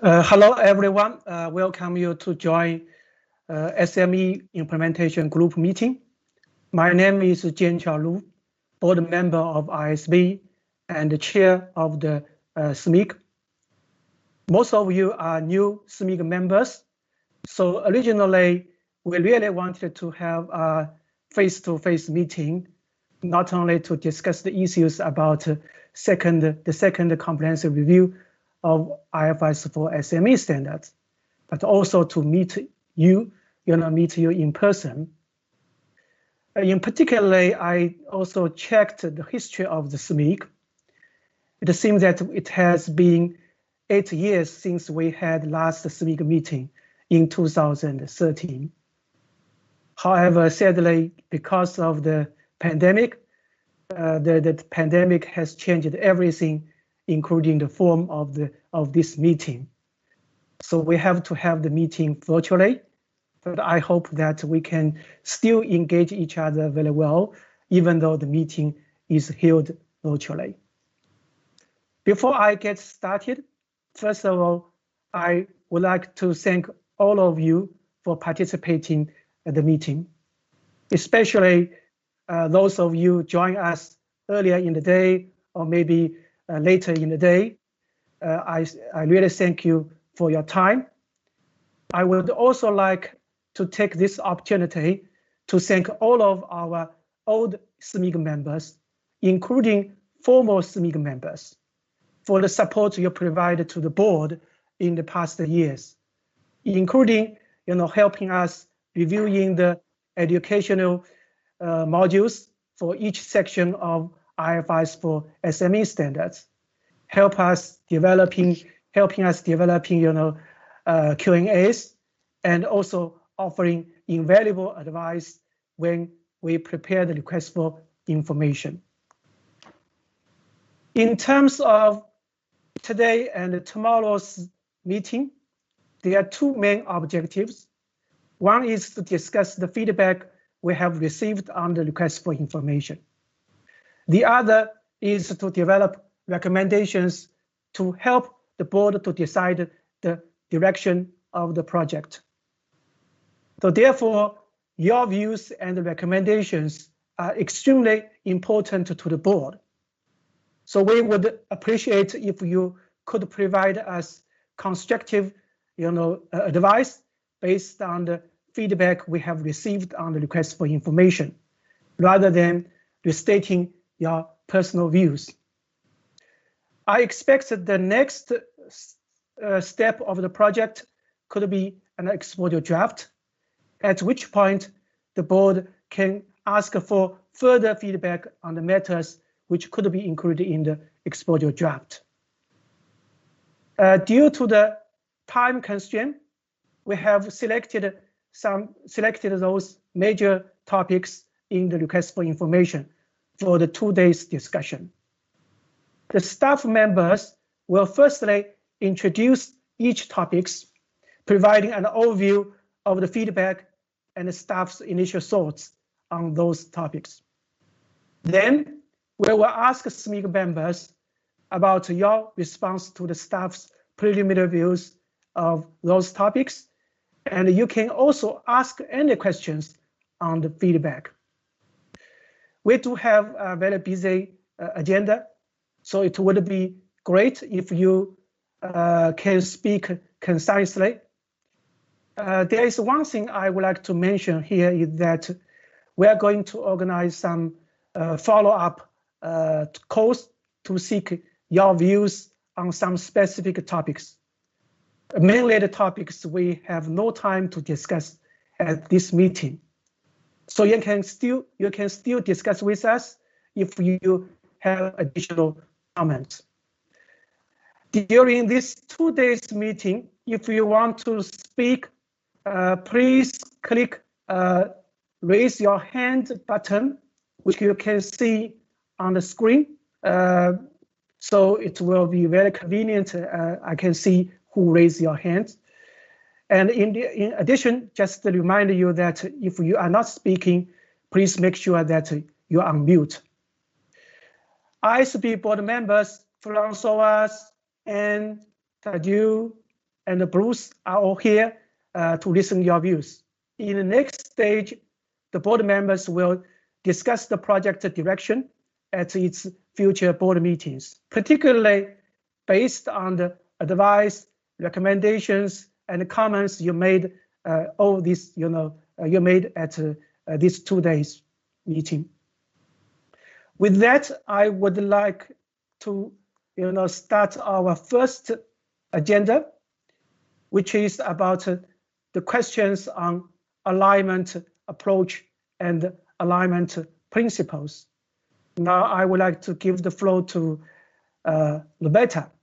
Hello, everyone. Welcome you to join SME Implementation Group meeting. My name is Jianqiao Lu, board member of ISB and the chair of the SMIC. Most of you are new SMIC members. So originally, we really wanted to have a face-to-face meeting, not only to discuss the issues about the second comprehensive review of IFRS 4 SME standards, but also to meet you in person. In particular, I also checked the history of the SMIC. It seems that it has been 8 years since we had last SMIC meeting in 2013. However, sadly, because of the pandemic, the pandemic has changed everything, including the form of this meeting. So we have to have the meeting virtually, but I hope that we can still engage each other very well, even though the meeting is held virtually. Before I get started, first of all, I would like to thank all of you for participating at the meeting, especially those of you join us earlier in the day or maybe later in the day. I really thank you for your time. I would also like to take this opportunity to thank all of our old SMIC members, including former SMIC members, for the support you provided to the board in the past years, including helping us reviewing the educational modules for each section of IFRS 4 SME standards, helping us developing Q&As, and also offering invaluable advice when we prepare the request for information. In terms of today and tomorrow's meeting, there are two main objectives. One is to discuss the feedback we have received on the request for information. The other is to develop recommendations to help the board to decide the direction of the project. So therefore, your views and recommendations are extremely important to the board. So we would appreciate if you could provide us constructive advice based on the feedback we have received on the request for information, rather than restating your personal views. I expect that the next step of the project could be an exposure draft, at which point the board can ask for further feedback on the matters which could be included in the exposure draft. Due to the time constraint, we have selected those major topics in the request for information for the 2 days discussion. The staff members will firstly introduce each topics, providing an overview of the feedback and the staff's initial thoughts on those topics. Then we will ask SMIC members about your response to the staff's preliminary views of those topics, and you can also ask any questions on the feedback. We do have a very busy agenda, so it would be great if you can speak concisely. There is one thing I would like to mention here is that we are going to organize some follow-up calls to seek your views on some specific topics. Mainly the topics we have no time to discuss at this meeting. So you can still discuss with us if you have additional comments. During this 2 days meeting, if you want to speak, please click raise your hand button, which you can see on the screen. So it will be very convenient. I can see who raised your hand. And in addition, just to remind you that if you are not speaking, please make sure that you are on mute. ISB board members François, Anne, Tadeu, and Bruce are all here to listen to your views. In the next stage, the board members will discuss the project direction at its future board meetings, particularly based on the advice, recommendations, and comments you made all this, you made at this 2 days meeting. With that, I would like to, start our first agenda, which is about the questions on alignment approach and alignment principles. Now I would like to give the floor to Roberta.